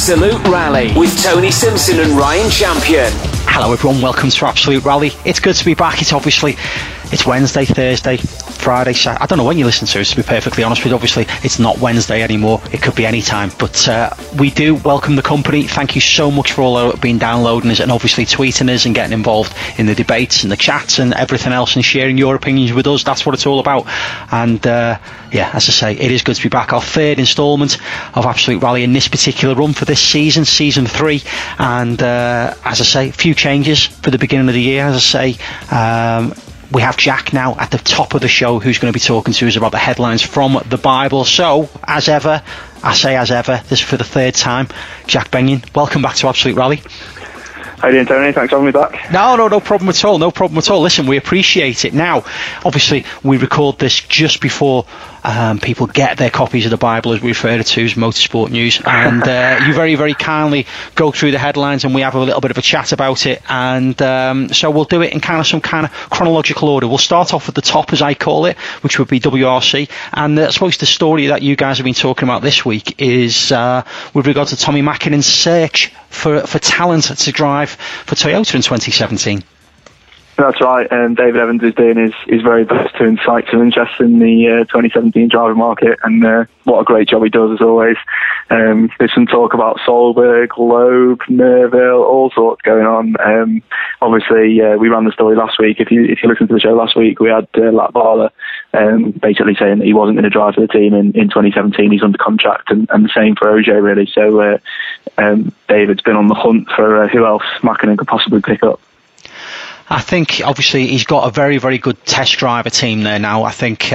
Absolute Rally with Tony Simpson and Ryan Champion. Hello everyone, welcome to Absolute Rally. It's good to be back. It's Wednesday, Thursday, Friday, Saturday. I don't know when you listen to it, to be perfectly honest with you. Obviously, it's not Wednesday anymore. It could be any time. But we do welcome the company. Thank you so much for all that have been downloading us and obviously tweeting us and getting involved in the debates and the chats and everything else and sharing your opinions with us. That's what it's all about. And yeah, as I say, it is good to be back. Our third instalment of Absolute Rally in this particular run for this season, season 3. And as I say, a few changes for the beginning of the year. As I say, we have Jack now at the top of the show who's going to be talking to us about the headlines from the Bible. So, as ever, this is for the third time, Jack Benyon, welcome back to Absolute Rally. How you doing, Tony? Thanks for having me back. No problem at all. No problem at all. Listen, we appreciate it. Now, obviously, we record this just before people get their copies of the Bible, as we refer to as Motorsport News. And you very, very kindly go through the headlines and we have a little bit of a chat about it. And so we'll do it in some kind of chronological order. We'll start off at the top, as I call it, which would be WRC. And I suppose the story that you guys have been talking about this week is with regard to Tommi Mäkinen's search for talent to drive for Toyota in 2017. That's right, and David Evans is doing his very best to incite some interest in the 2017 driving market, and what a great job he does as always. There's some talk about Solberg, Loeb, Merville, all sorts going on. Obviously, we ran the story last week. If you listened to the show last week, we had Lat Bala basically saying that he wasn't going to drive for the team in 2017. He's under contract, and the same for OJ, really. So David's been on the hunt for who else Mäkinen could possibly pick up. I think obviously he's got a very, very good test driver team there now. I think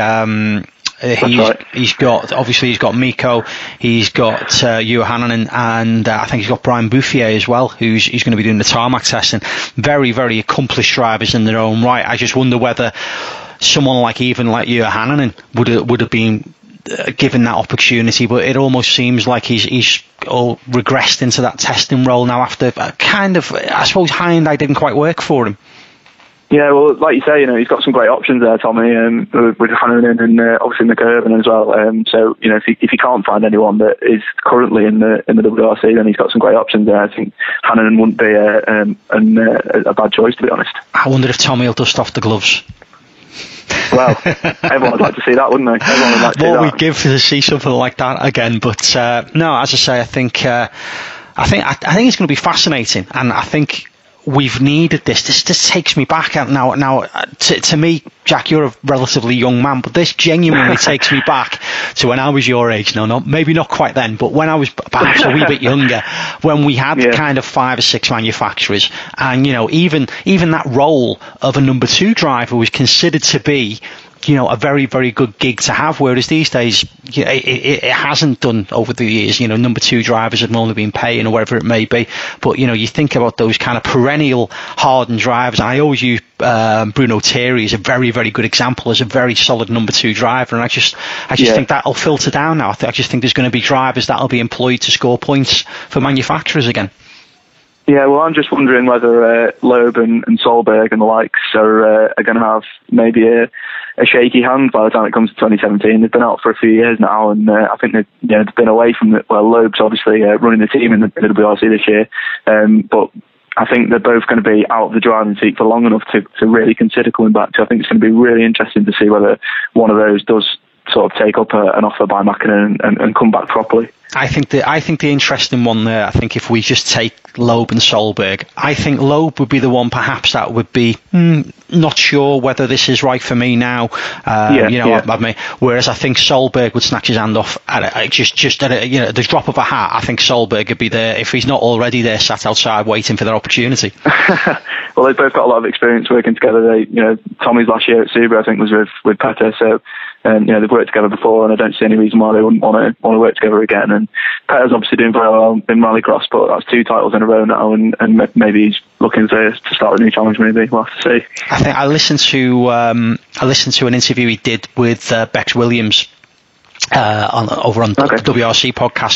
he's got Mikko, he's got Juha, and I think he's got Brian Bouffier as well, who's going to be doing the tarmac testing. Very, very accomplished drivers in their own right. I just wonder whether someone like Juha would have been given that opportunity, but it almost seems like he's all regressed into that testing role now after I suppose hindsight didn't quite work for him. Yeah, well, like you say, he's got some great options there, Tommy, with Hannanen and obviously McIrvin as well. So, if he can't find anyone that is currently in the WRC, then he's got some great options there. I think Hannanen wouldn't be a bad choice, to be honest. I wonder if Tommy will dust off the gloves. Well, everyone would like to see that, wouldn't they? Everyone would like to see that. What we'd give to see something like that again, but no, as I say, I think it's going to be fascinating, and I think we've needed this. This takes me back now. To me, Jack, you're a relatively young man, but this genuinely takes me back to when I was your age. No, maybe not quite then, but when I was perhaps a wee bit younger, when we had kind of 5 or 6 manufacturers, and even that role of a number 2 driver was considered to be a very, very good gig to have, whereas these days it hasn't done over the years. Number 2 drivers have only been paying or whatever it may be, but you think about those kind of perennial hardened drivers. I always use Bruno Thierry as a very, very good example, as a very solid number 2 driver, and I just think that'll filter down now. I just think there's going to be drivers that'll be employed to score points for manufacturers again. Yeah, well, I'm just wondering whether Loeb and Solberg and the likes are going to have maybe a shaky hand by the time it comes to 2017. They've been out for a few years now, and I think they've been away from it. Well, Loeb's obviously running the team in the WRC this year, but I think they're both going to be out of the driving seat for long enough to really consider coming back. So I think it's going to be really interesting to see whether one of those does sort of take up an offer by Mäkinen and come back properly. I think the interesting one there, I think if we just take Loeb and Solberg, I think Loeb would be the one perhaps that would be not sure whether this is right for me now. Whereas I think Solberg would snatch his hand off at just at the drop of a hat. I think Solberg would be there, if he's not already there, sat outside waiting for that opportunity. Well, they've both got a lot of experience working together. Tommy's last year at Subaru, I think, was with Petter, so they've worked together before, and I don't see any reason why they wouldn't want to work together again. And Petter's obviously doing very well in Rallycross, but that's 2 titles in a row now, and maybe he's looking to start a new challenge. Maybe we'll have to see. I think I listened to an interview he did with Bex Williams over on the WRC podcast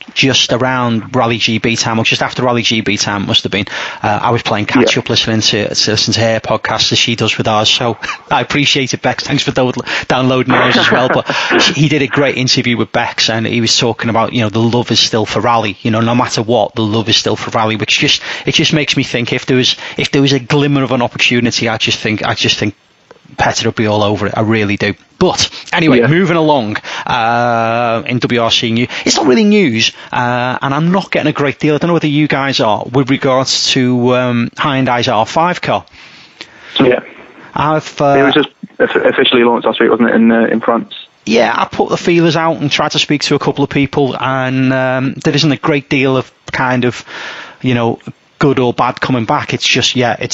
just around Rally GB time, or just after Rally GB time, it must have been. I was playing catch up, listening to her podcast as she does with ours. So I appreciate it, Bex. Thanks for downloading ours as well. But he did a great interview with Bex, and he was talking about, you know, the love is still for rally. You know, no matter what, the love is still for rally. Which just makes me think, if there was a glimmer of an opportunity, I just think Petter will be all over it. I really do. But anyway, moving along in WRC news. It's not really news, and I'm not getting a great deal. I don't know whether you guys are, with regards to Hyundai's R5 car. Yeah. It was just officially launched last week, wasn't it, in France? Yeah, I put the feelers out and tried to speak to a couple of people, and there isn't a great deal of kind of, you know, good or bad coming back. It's just,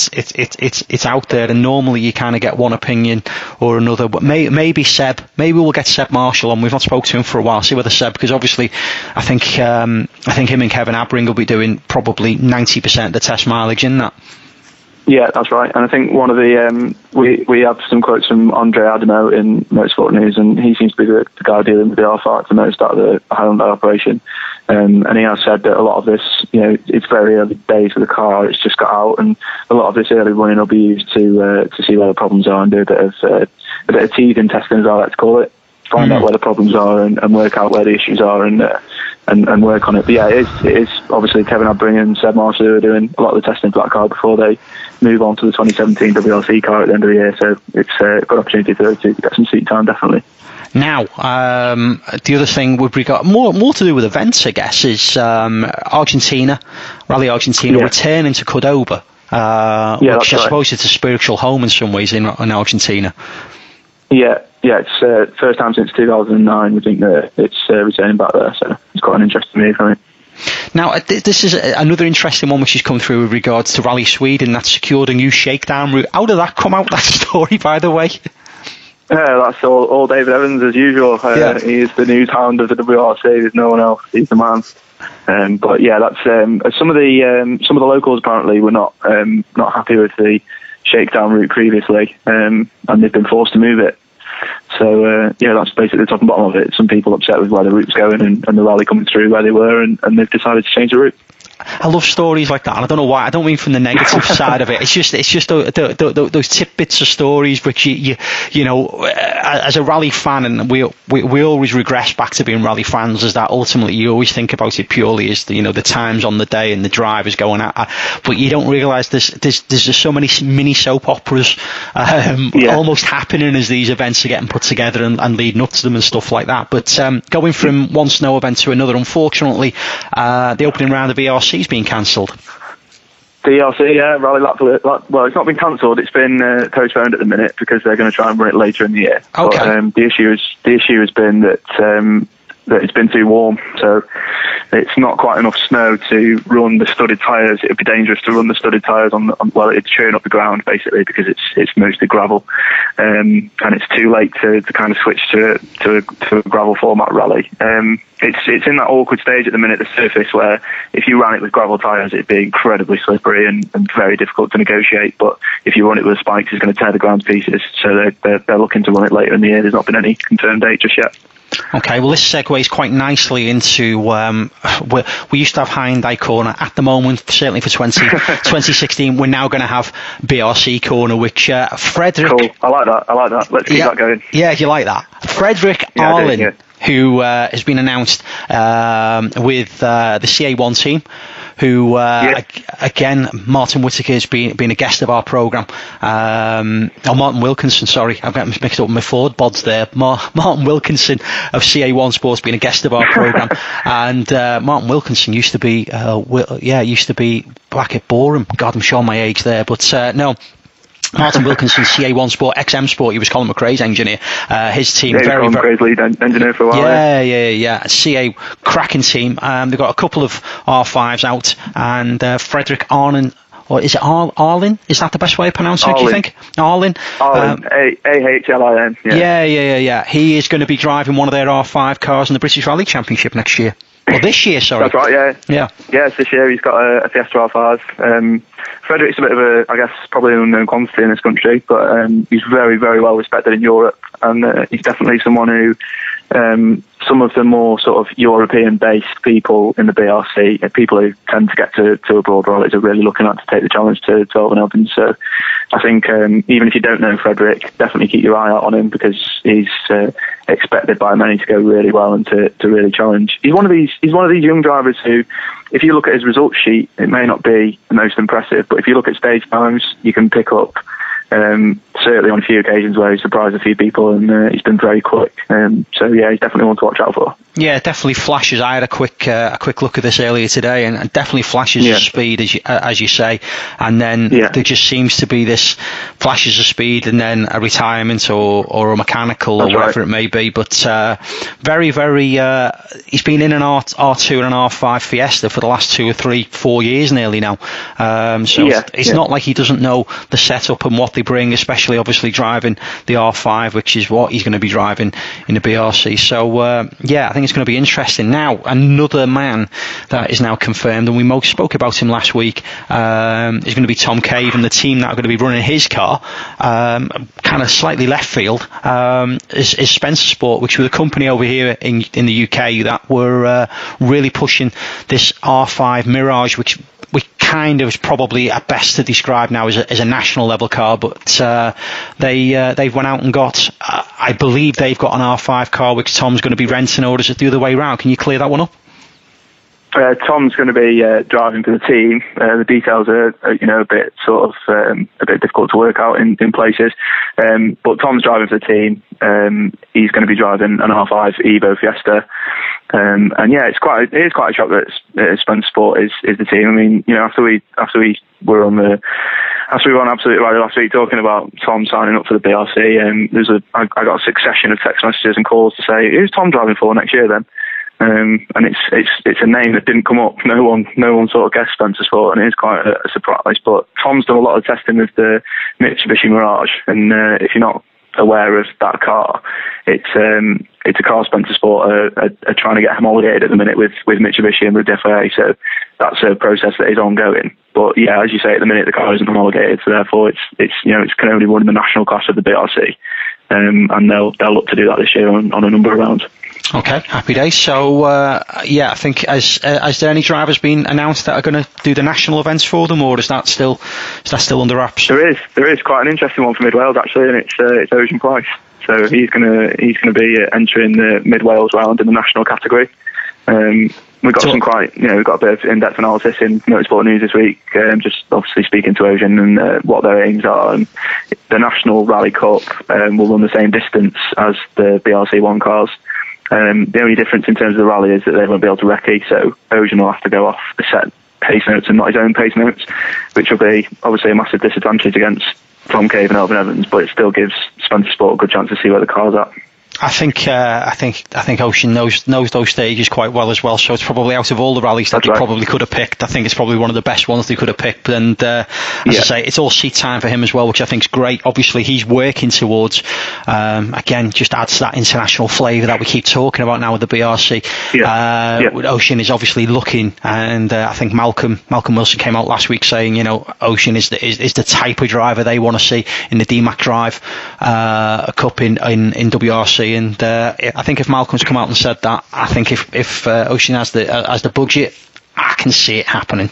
it's out there, and normally you kind of get one opinion or another. But maybe we'll get Seb Marshall on. We've not spoken to him for a while. See whether Seb, because obviously I think him and Kevin Abring will be doing probably 90% of the test mileage in that. Yeah, that's right. And I think one of the we have some quotes from Andre Adamo in Motorsport News, and he seems to be the guy dealing with the R5 at the most out of the Hyundai operation. And he has said that a lot of this, you know, it's very early days for the car. It's just got out, and a lot of this early running will be used to see where the problems are and do a bit of teething testing, as I like to call it. Find out where the problems are and work out where the issues are and work on it. But yeah, it is obviously Kevin Abring and Seb Marshall who are doing a lot of the testing for that car before they move on to the 2017 WRC car at the end of the year. So it's a good opportunity to get some seat time, definitely. Now, the other thing with regard, more to do with events, I guess, is Argentina, Rally Argentina returning to Cordoba, which I suppose it's a spiritual home in some ways in Argentina. Yeah, it's first time since 2009 we think that it's returning back there, so it's quite an interesting move for me. Now, this is another interesting one which has come through with regards to Rally Sweden, that secured a new shakedown route. How did that come out, that story, by the way? That's all David Evans as usual. He is the news hound of the WRC. There's no one else. He's the man. But yeah, that's some of the locals apparently were not happy with the shakedown route previously, and they've been forced to move it. So that's basically the top and bottom of it. Some people upset with where the route's going and the rally coming through where they were, and they've decided to change the route. I love stories like that, and I don't know why. I don't mean from the negative side of it. It's just those tidbits of stories which you know, as a rally fan, and we always regress back to being rally fans, is that ultimately you always think about it purely as the times on the day and the drivers going out, but you don't realise there's just so many mini soap operas almost happening as these events are getting put together and leading up to them and stuff like that. But going from one snow event to another, unfortunately, the opening round of VRC has been cancelled. DRC, Rally Latvia. Well, it's not been cancelled. It's been postponed at the minute because they're going to try and run it later in the year. Okay. But, the issue has been that it's been too warm, so it's not quite enough snow to run the studded tyres. It would be dangerous to run the studded tyres it's churning up the ground basically because it's mostly gravel, and it's too late to kind of switch to a gravel format rally. It's in that awkward stage at the minute, the surface, where if you ran it with gravel tyres, it'd be incredibly slippery and very difficult to negotiate. But if you run it with spikes, it's going to tear the ground to pieces. So they're looking to run it later in the year. There's not been any confirmed date just yet. Okay, well, this segues quite nicely into we used to have Hyundai Corner. At the moment, certainly for 2016, we're now going to have BRC Corner, which Frederick... Cool, I like that. Let's keep that going. Yeah, you like that. Frederick Arlen, who has been announced with the CA1 team, who again, Martin Whittaker has been a guest of our programme. Martin Wilkinson, sorry, I've got mixed up with my Ford bods there. Martin Wilkinson of CA1 Sports been a guest of our programme, and Martin Wilkinson used to be back at Boreham. God, I'm showing my age there, but no. Martin Wilkinson, CA1 Sport, XM Sport, he was Colin McRae's engineer. His team, very McRae's lead engineer for a while. Yeah. CA, cracking team. They've got a couple of R5s out, and Frederick Arlen, or is it Arlen? Is that the best way of pronouncing it, do you think? Arlen. A-H-L-I-N. Yeah. He is going to be driving one of their R5 cars in the British Rally Championship next year. Well, this year, sorry. That's right, yeah. Yeah, it's this year. He's got a Fiesta R5. Frederick's a bit of a, I guess, probably an unknown quantity in this country, but he's very, very well respected in Europe, and he's definitely someone who some of the more sort of European-based people in the BRC, people who tend to get to abroad rallies, are really looking at to take the challenge to Elfyn Evans. So I think even if you don't know Frederick, definitely keep your eye out on him, because he's expected by many to go really well and to really challenge. He's one of these young drivers who, if you look at his results sheet, it may not be the most impressive, but if you look at stage times, you can pick up certainly on a few occasions where he's surprised a few people, and he's been very quick. So yeah, he's definitely one to watch out for. Yeah, definitely flashes. I had a quick look at this earlier today, and definitely flashes of speed, as you say. And then there just seems to be this flashes of speed, and then a retirement or a mechanical or whatever it may be. But very, very. He's been in an R2 and an R5 Fiesta for the last 2 or 3, 4 years nearly now. It's not like he doesn't know the setup and what they bring, especially obviously driving the R5, which is what he's going to be driving in the BRC. So I think it's going to be interesting. Now, another man that is now confirmed, and we spoke about him last week, is going to be Tom Cave, and the team that are going to be running his car, kind of slightly left field, is Spencer Sport, which were the company over here in the UK that were really pushing this R5 Mirage, which we kind of is probably at best to describe now as a national level car, but they've went out and got, I believe they've got an R5 car which Tom's going to be renting, or is it the other way around? Can you clear that one up? Tom's going to be driving for the team. The details are a bit sort of a bit difficult to work out in places, but Tom's driving for the team. He's going to be driving an R5 Evo Fiesta. It is quite a shock that Spencer Sport is the team. I mean, after we were on Absolute Rally last week talking about Tom signing up for the BRC, I got a succession of text messages and calls to say, who's Tom driving for next year then? And it's a name that didn't come up. No one sort of guessed Spencer Sport, and it is quite a surprise. But Tom's done a lot of testing with the Mitsubishi Mirage, and if you're not aware of that car, it's a car Spencer Sport are trying to get homologated at the minute with Mitsubishi and with the FIA. So that's a process that is ongoing. But yeah, as you say, at the minute the car isn't homologated, so therefore it can only run in the national class of the BRC, and they'll look to do that this year on a number of rounds. Okay, happy days. So I think has there any drivers been announced that are going to do the national events for them, or is that still under wraps? There is quite an interesting one for Mid Wales actually, and it's Ocean Price. So he's gonna be entering the Mid Wales round in the national category. We've got we've got a bit of in-depth analysis in Motorsport News this week, just obviously speaking to Ocean and what their aims are. And the National Rally Cup will run the same distance as the BRC1 cars. The only difference in terms of the rally is that they won't be able to recce, so Ocean will have to go off the set pace notes and not his own pace notes, which will be obviously a massive disadvantage against Tom Cave and Elfyn Evans, but it still gives Spencer Sport a good chance to see where the car's at. I think Ocean knows those stages quite well as well. So it's probably out of all the rallies that they probably could have picked, I think it's probably one of the best ones they could have picked. And as I say, it's all seat time for him as well, which I think is great. Obviously, he's working towards again, just adds to that international flavour that we keep talking about now with the BRC. Ocean is obviously looking, and I think Malcolm Wilson came out last week saying, Ocean is the type of driver they want to see in the DMAC Drive Cup in WRC. And I think if Malcolm's come out and said that, I think if Ocean has the budget, I can see it happening.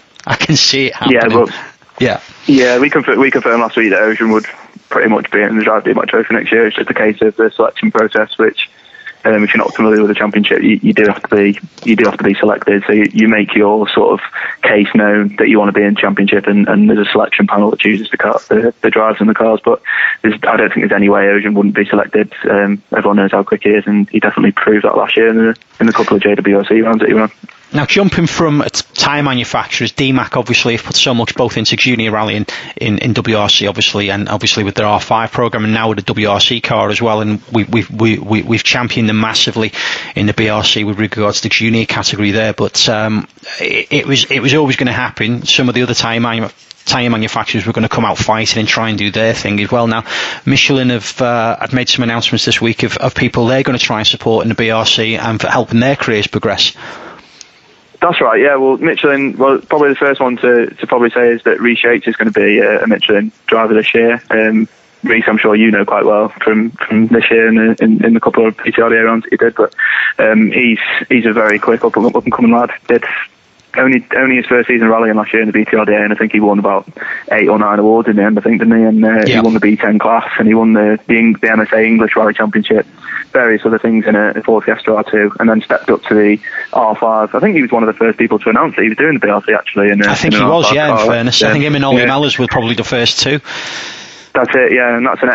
We confirmed last week that Ocean would pretty much be in the Drive DMAC Trophy next year. It's just a case of the selection process, which if you're not familiar with the championship, you do have to be selected. So you make your sort of case known that you want to be in championship, and there's a selection panel that chooses the drives and the cars. But I don't think there's any way Ocean wouldn't be selected. Everyone knows how quick he is, and he definitely proved that last year in the couple of JWRC rounds that he ran. Now, jumping from tyre manufacturers, DMAC obviously have put so much both into junior rallying in WRC, obviously, and obviously with their R5 program, and now with the WRC car as well. And we've championed them massively in the BRC with regards to the junior category there. But it was always going to happen. Some of the other tyre manufacturers were going to come out fighting and try and do their thing as well. Now, Michelin have made some announcements this week of people they're going to try and support in the BRC and for helping their careers progress. That's right, yeah. Well, Michelin, probably the first one to probably say is that Rhys Yates is going to be a Michelin driver this year. Reece, I'm sure you know quite well from this year and in the couple of PTRDA rounds that he did. But he's a very quick up and coming lad. It's only his first season rallying last year in the BTRDA, and I think he won about 8 or 9 awards in the end, I think, didn't he? And he won the B10 class, and he won the MSA English Rally Championship, various other things in a Ford Fiesta R2, and then stepped up to the R5. I think he was one of the first people to announce that he was doing the BRC, actually. I think he was, in fairness. I think him and Ollie Mellors were probably the first two. That's it, yeah, and that's an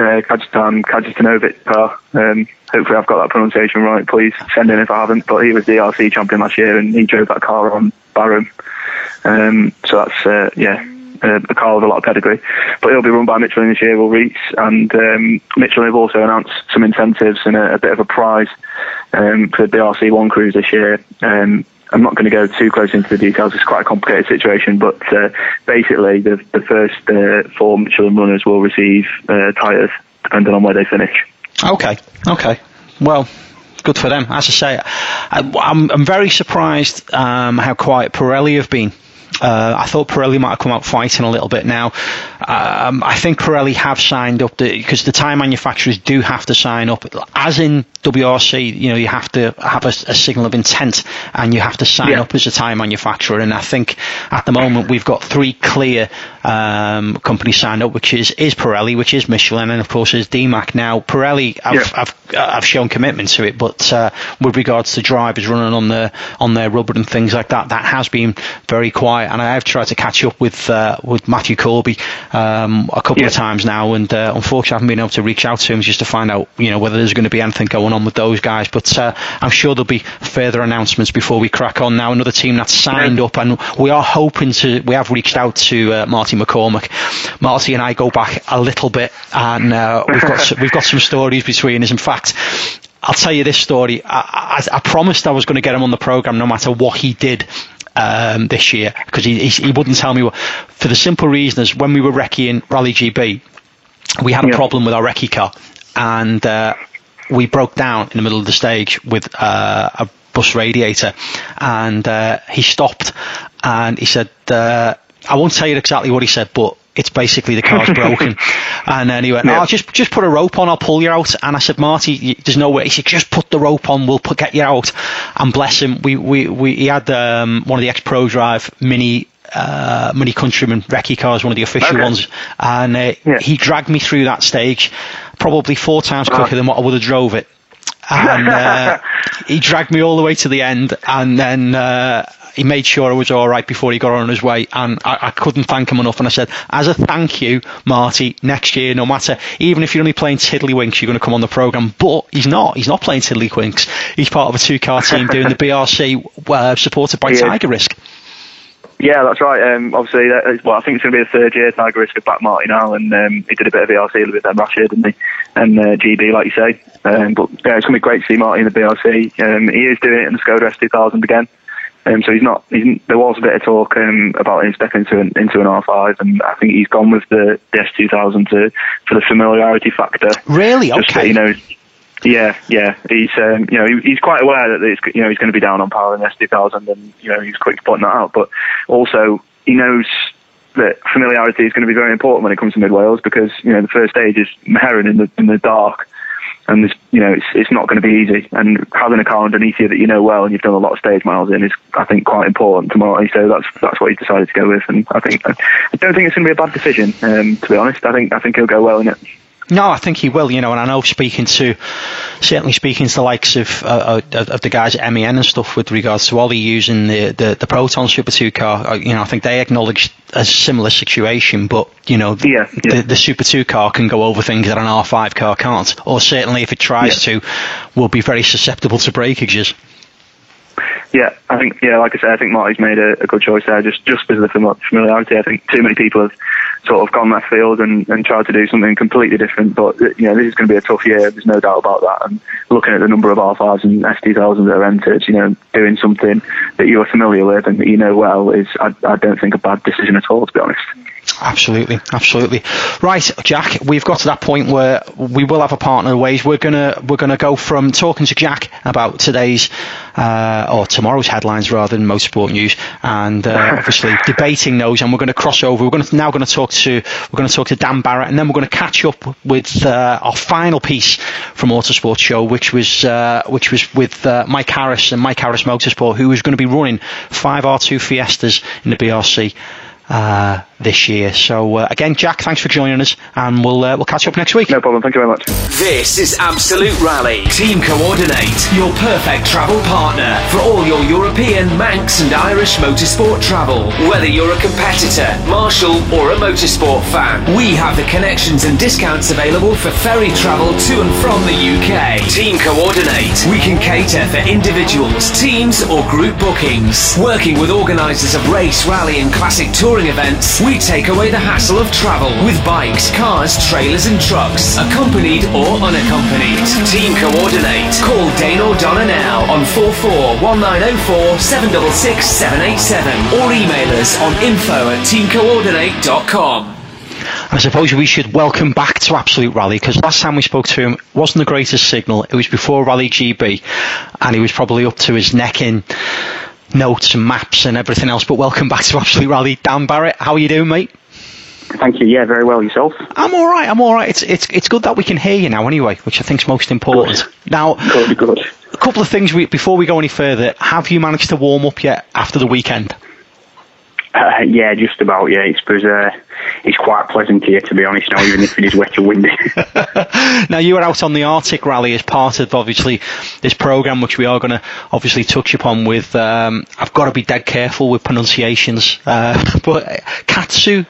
Kajstanovic car. Hopefully I've got that pronunciation right. Please send in if I haven't. But he was the RC champion last year, and he drove that car on Barham. So that's a car with a lot of pedigree. But he'll be run by Michelin this year, Will Reece, and Michelin have also announced some incentives and a bit of a prize for the BRC1 crews this year. I'm not going to go too close into the details. It's quite a complicated situation, but basically the first 4 Michelin runners will receive tyres depending on where they finish. Okay. Well, good for them. As I say, I'm very surprised how quiet Pirelli have been. I thought Pirelli might have come out fighting a little bit now. I think Pirelli have signed up because the tyre manufacturers do have to sign up. As in WRC, you have to have a signal of intent, and you have to sign up as a tyre manufacturer. And I think at the moment we've got 3 clear companies signed up, which is Pirelli, which is Michelin, and of course is DMAC. Now Pirelli have shown commitment to it, but with regards to drivers running on their rubber and things like that has been very quiet. And I have tried to catch up with Matthew Corby a couple of times now, and unfortunately I haven't been able to reach out to him just to find out whether there's going to be anything going on with those guys. But I'm sure there'll be further announcements before we crack on. Now another team that's signed up, and we have reached out to Marty McCormack. Marty and I go back a little bit, and we've got some stories between us. In fact, I'll tell you this story. I promised I was going to get him on the programme no matter what he did this year, because he wouldn't tell me what, for the simple reason is when we were recceing Rally GB, we had a problem with our recce car, and we broke down in the middle of the stage with a bus radiator, and he stopped and he said, I won't tell you exactly what he said, but it's basically the car's broken. And then he went, just put a rope on, I'll pull you out. And I said, Marty, there's no way. He said, just put the rope on, we'll get you out. And bless him, he had one of the X-Pro Drive Mini Countryman recce cars, one of the official ones, and he dragged me through that stage probably 4 times quicker than what I would have drove it. And he dragged me all the way to the end, and then he made sure I was all right before he got on his way, and I couldn't thank him enough. And I said, as a thank you, Marty, next year, no matter, even if you're only playing tiddlywinks, you're going to come on the programme. But he's not playing tiddlywinks. He's part of a 2-car team doing the BRC, supported by Tiger Risk. Yeah, that's right. Obviously, I think it's going to be the 3rd year Tiger Risk with Black Marty now, and he did a bit of BRC with them last year, didn't he? And GB, like you say. But yeah, it's going to be great to see Marty in the BRC. He is doing it in the Skoda S2000 again. So there was a bit of talk about him stepping into an R5, and I think he's gone with the S2000 for the familiarity factor. Really? Okay. Yeah. He's quite aware that he's going to be down on power in the S2000, and he's quick to point that out. But also he knows that familiarity is going to be very important when it comes to Mid Wales, because the first stage is Meheran in the dark. And it's not going to be easy. And having a car underneath you that you know well and you've done a lot of stage miles in is, I think, quite important to Marty. So that's what he's decided to go with. And I don't think it's going to be a bad decision. To be honest, I think he'll go well in it. No, I think he will, and I know speaking to the likes of the guys at MEN and stuff with regards to Ollie using the Proton Super 2 car, I think they acknowledge a similar situation, but the Super 2 car can go over things that an R5 car can't, or certainly if it tries to, will be very susceptible to breakages. Yeah, like I said, I think Marty's made a good choice there, just because of the familiarity. I think too many people have sort of gone left field and tried to do something completely different. But this is going to be a tough year. There's no doubt about that. And looking at the number of R5s and S2000s that are entered, doing something that you're familiar with and that you know well is, I don't think, a bad decision at all, to be honest. Absolutely. Right, Jack, we've got to that point where we will have a partner ways. We're gonna go from talking to Jack about today's or tomorrow's headlines rather than motorsport news, and obviously debating those. And we're going to cross over. We're going to talk to Dan Barrett, and then we're going to catch up with our final piece from Autosport Show, which was with Mike Harris and Mike Harris Motorsport, who is going to be running 5 R2 Fiestas in the BRC this year. So again, Jack, thanks for joining us, and we'll catch up next week. No problem. Thank you very much. This is Absolute Rally. Team Coordinate, your perfect travel partner for all your European, Manx and Irish motorsport travel. Whether you're a competitor, marshal or a motorsport fan, we have the connections and discounts available for ferry travel to and from the UK. Team Coordinate, we can cater for individuals, teams or group bookings. Working with organisers of race, rally and classic touring events, we take away the hassle of travel with bikes, cars, trailers and trucks, accompanied or unaccompanied. Team Coordinate. Call Dane or Donna now on 441904 766 787 or email us on info@teamcoordinate.com. I suppose we should welcome back to Absolute Rally, because last time we spoke to him wasn't the greatest signal. It was before Rally GB, and he was probably up to his neck in notes and maps and everything else. But welcome back to Absolute Rally, Dan Barrett. How are you doing, mate? Thank you. Yeah, very well. Yourself? I'm all right. It's good that we can hear you now anyway, which I think is most important. Good. Now, Good. A couple of things before we go any further. Have you managed to warm up yet after the weekend? Yeah, just about. Yeah, it's quite pleasant here, to be honest now, even if it is wet and windy. Now, you were out on the Arctic Rally as part of, obviously, this programme, which we are going to obviously touch upon with, I've got to be dead careful with pronunciations, but Takamoto.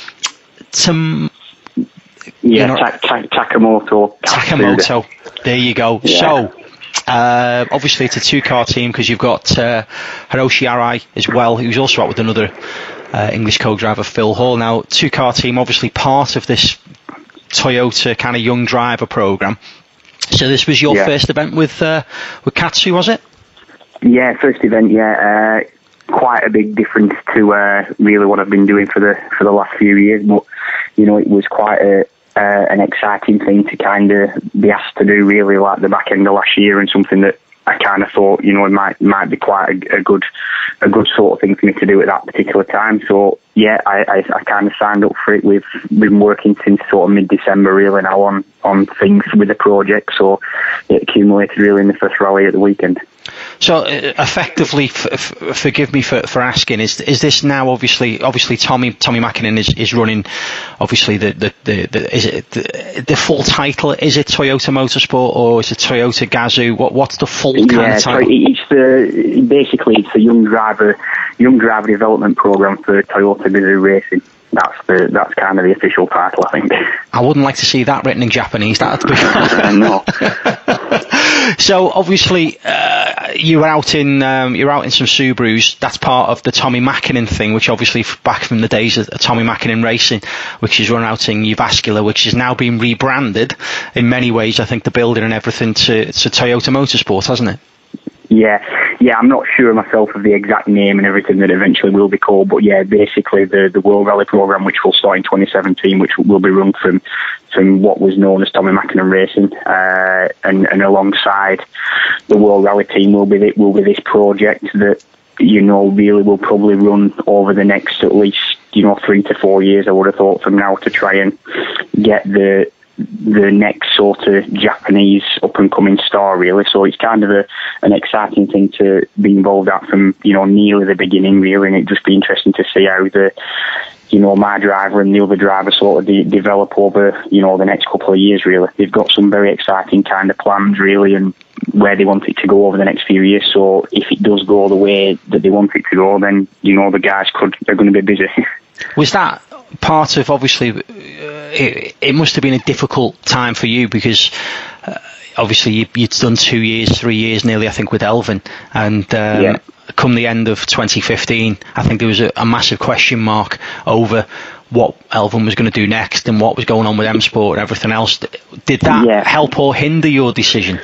Takamoto. There you go. Yeah. So, obviously it's a 2-car team, because you've got Hiroshi Arai as well, who's also out with another English co-driver, Phil Hall. Now, 2-car team, obviously part of this Toyota kind of young driver program. So this was your first event with Katsu, was it? Yeah, first event. Yeah, quite a big difference to really what I've been doing for the last few years. But it was quite an exciting thing to kind of be asked to do, really, like the back end of last year, and something that I kind of thought, it might be quite a good sort of thing for me to do at that particular time. So yeah, I kind of signed up for it. We've been working since sort of mid-December really now on things with the project. So it accumulated really in the first rally at the weekend. So effectively, forgive me for asking, is this now obviously Tommy Mäkinen is running, obviously the full title, is it Toyota Motorsport or is it Toyota Gazoo? What's the full kind of title? It's the young driver development program for Toyota Gazoo Racing. That's kind of the official title, I think. I wouldn't like to see that written in Japanese. That'd be no. So obviously you're out in some Subarus. That's part of the Tommy Mäkinen thing, which obviously back from the days of Tommy Mäkinen Racing, which is run out in Jyväskylä, which is now been rebranded in many ways. I think the building and everything to Toyota Motorsport, hasn't it? Yeah, I'm not sure myself of the exact name and everything that eventually will be called, but yeah, basically the World Rally program, which will start in 2017, which will be run from what was known as Tommy Mäkinen Racing, and alongside the World Rally team will be this project that really will probably run over the next at least 3 to 4 years. I would have thought from now, to try and get the next sort of Japanese up and coming star, really. So it's kind of an exciting thing to be involved at from nearly the beginning, really, and it'd just be interesting to see how my driver and the other driver sort of develop over the next couple of years, really. They've got some very exciting kind of plans, really, and where they want it to go over the next few years. So if it does go the way that they want it to go, then the guys they're going to be busy. Was that part of, obviously, it must have been a difficult time for you, because obviously you'd done 2 years, 3 years nearly, I think, with Elfyn, and come the end of 2015, I think there was a massive question mark over what Elfyn was going to do next and what was going on with M Sport and everything else. Did that help or hinder your decision?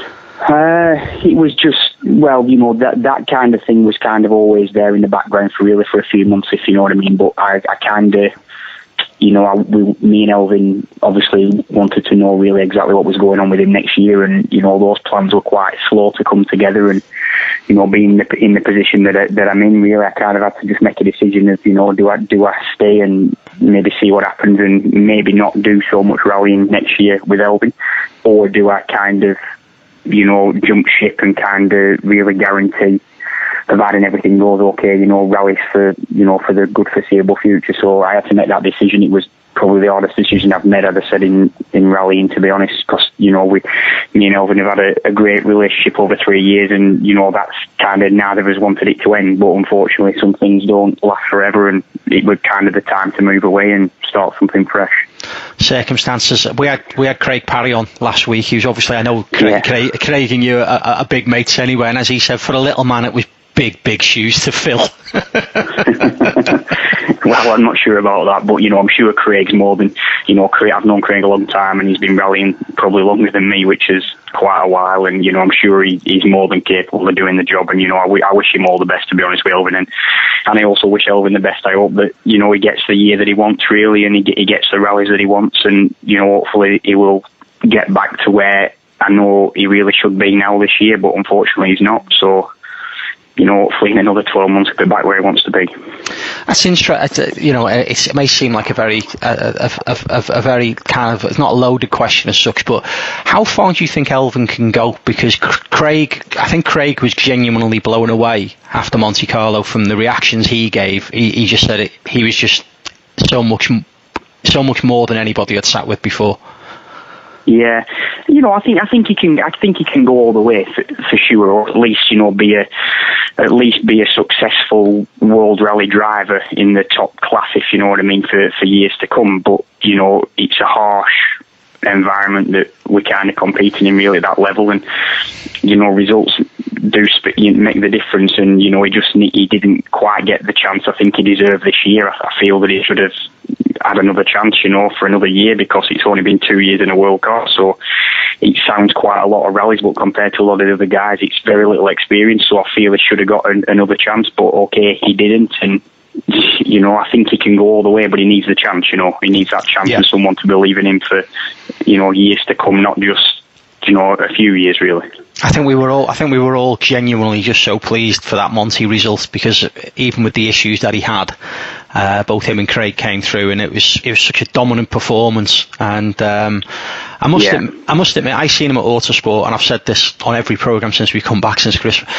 It was just, that kind of thing was kind of always there in the background for a few months, if you know what I mean. But I kind of me and Elvin obviously wanted to know really exactly what was going on with him next year, and those plans were quite slow to come together. And being in the position that I'm in, really, I kind of had to just make a decision of do I stay and maybe see what happens and maybe not do so much rallying next year with Elvin, or do I kind of jump ship and kind of really guarantee, providing everything goes okay, rallies for the good foreseeable future. So I had to make that decision. It was probably the hardest decision I've made, as I said, in rallying, to be honest, because me and Elvin have had a great relationship over 3 years, and that's kind of, neither of us wanted it to end, but unfortunately some things don't last forever, and it was kind of the time to move away and start something fresh. Circumstances. We had Craig Parry on last week. He was obviously, I know Craig and you are big mates anyway, and as he said, for a little man it was big shoes to fill. Well, I'm not sure about that, but I'm sure Craig's more than I've known Craig a long time, and he's been rallying probably longer than me, which is quite a while, and I'm sure he's more than capable of doing the job. And I wish him all the best, to be honest with Elvin, and I also wish Elvin the best. I hope that he gets the year that he wants, really, and he gets the rallies that he wants, and hopefully he will get back to where I know he really should be now this year, but unfortunately he's not. So hopefully in another 12 months he'll be back where he wants to be. That's interesting. It may seem like a very kind of, it's not a loaded question as such, but how far do you think Elvin can go? Because I think Craig was genuinely blown away after Monte Carlo from the reactions he gave. He just said he was just so much more than anybody had sat with before. Yeah, I think he can go all the way for sure, or at least be a successful World Rally driver in the top class, if you know what I mean, for years to come. But it's a harsh environment that we're kind of competing in, really, at that level, and results do make the difference. And he didn't quite get the chance I think he deserved this year. I feel that he should have had another chance, for another year, because it's only been 2 years in a World Cup. So it sounds quite a lot of rallies, but compared to a lot of the other guys, it's very little experience. So I feel he should have got another chance, but okay, he didn't. And I think he can go all the way, but he needs the chance. He needs that chance, and someone to believe in him for years to come, not just a few years, really. I think we were all genuinely just so pleased for that Monty result, because even with the issues that he had, both him and Craig came through, and it was such a dominant performance. And I must admit, I seen him at Autosport, and I've said this on every programme since we come back since Christmas.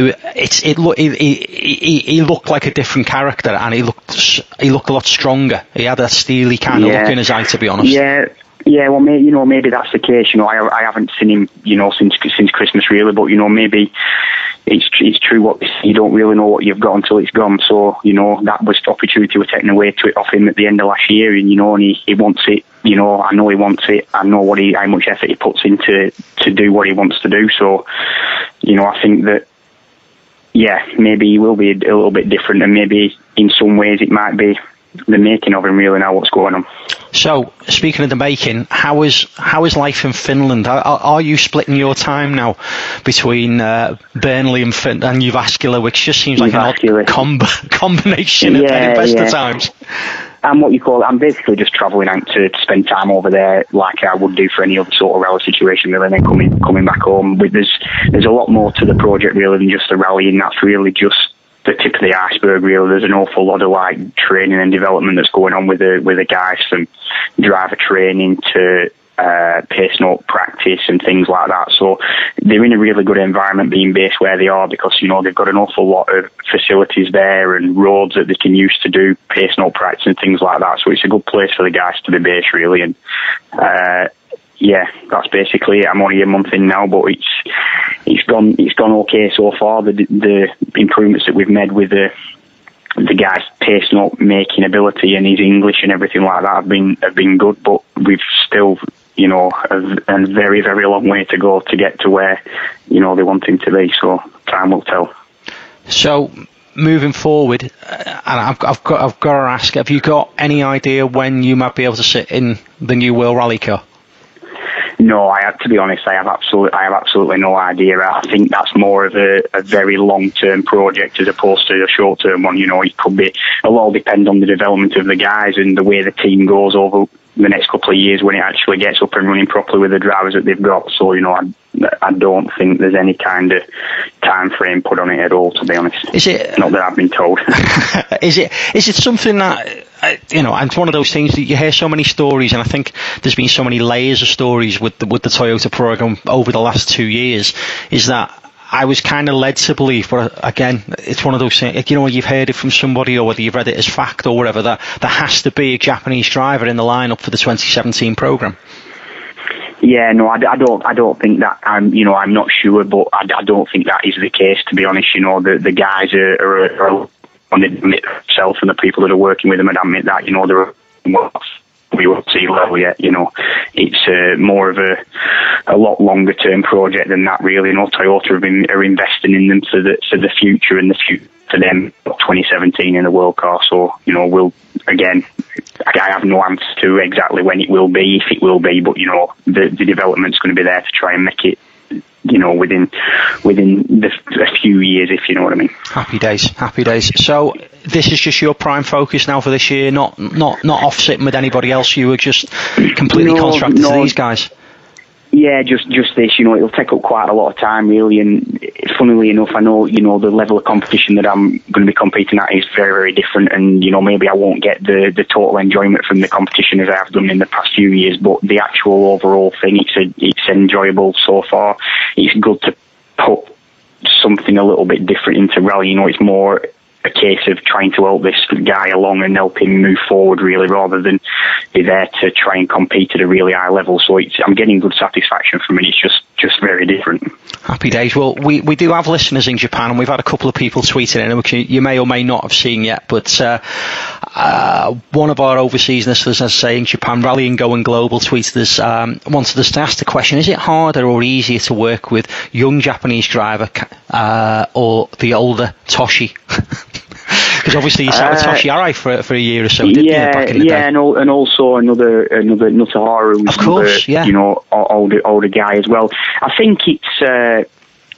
He looked like a different character, and he looked a lot stronger. He had a steely kind of look in his eye, to be honest. Yeah, well, maybe that's the case. I haven't seen him, since Christmas, really. But maybe it's true what you don't really know what you've got until it's gone. So that was the opportunity we're taking away off him at the end of last year, and and he wants it. I know he wants it. I know how much effort he puts into to do what he wants to do. So I think that maybe he will be a little bit different, and maybe in some ways it might be the making of him, really, now what's going on. So, speaking of the making, how is life in Finland? Are you splitting your time now between Burnley and Jyväskylä, which just seems like an odd combination at the best of times? I'm basically just travelling out to spend time over there, like I would do for any other sort of rally situation, really, and then coming back home. There's a lot more to the project, really, than just the rally, and that's really just the tip of the iceberg, really. There's an awful lot of training and development that's going on with the guys, from driver training to pace note practice and things like that. So they're in a really good environment being based where they are, because they've got an awful lot of facilities there and roads that they can use to do pace note practice and things like that. So it's a good place for the guys to be based, really. And that's basically it. I'm only a month in now, but it's gone okay so far. The improvements that we've made with the guy's pace note making ability and his English and everything like that have been good, but we've still a very, very long way to go to get to where they want him to be. So time will tell. So moving forward, and I've got to ask, have you got any idea when you might be able to sit in the new World Rally Car? No, to be honest, I have absolutely no idea. I think that's more of a very long-term project as opposed to a short-term one. You know, it'll all depend on the development of the guys and the way the team goes over the next couple of years when it actually gets up and running properly with the drivers that they've got. So, you know, I don't think there's any kind of time frame put on it at all, to be honest. Is it? Not that I've been told. Is it something that, you know, it's one of those things that you hear so many stories, and I think there's been so many layers of stories with the Toyota program over the last 2 years, is that I was kind of led to believe, but again, it's one of those things, you know, you've heard it from somebody or whether you've read it as fact or whatever, that there has to be a Japanese driver in the lineup for the 2017 program. Yeah, no, I don't think that. I'm not sure, but I don't think that is the case. To be honest, you know, the guys are on themselves, and the people that are working with them would admit that. You know, they're we won't see level yet. You know, it's more of a lot longer term project than that. Really, you know, Toyota are investing in them for the future and the future for them. 2017 in the World Car, so you know, we'll again. I have no answer to exactly when it will be, if it will be, but you know, the development's going to be there to try and make it, you know, within a few years, if you know what I mean. Happy days. So this is just your prime focus now for this year, not offsetting with anybody else. You were just completely contracted to these guys. Yeah, just this, you know, it'll take up quite a lot of time, really, and funnily enough, I know, you know, the level of competition that I'm going to be competing at is very, very different, and, you know, maybe I won't get the total enjoyment from the competition as I have done in the past few years, but the actual overall thing, it's enjoyable so far. It's good to put something a little bit different into rally, you know, it's more a case of trying to help this guy along and help him move forward, really, rather than be there to try and compete at a really high level. So I'm getting good satisfaction from it. It's just very different. Happy days. Well, we do have listeners in Japan, and we've had a couple of people tweeting in, which you may or may not have seen yet, but one of our overseas listeners, as I say, in Japan, Rally and Going Global, tweeted us, wanted us to ask the question, is it harder or easier to work with young Japanese driver or the older Toshi? Because obviously you sat with Toshi Arai for a year or so, didn't you, back in the day? And also another Nutaharu, who's of course, you know, older guy as well. I think it's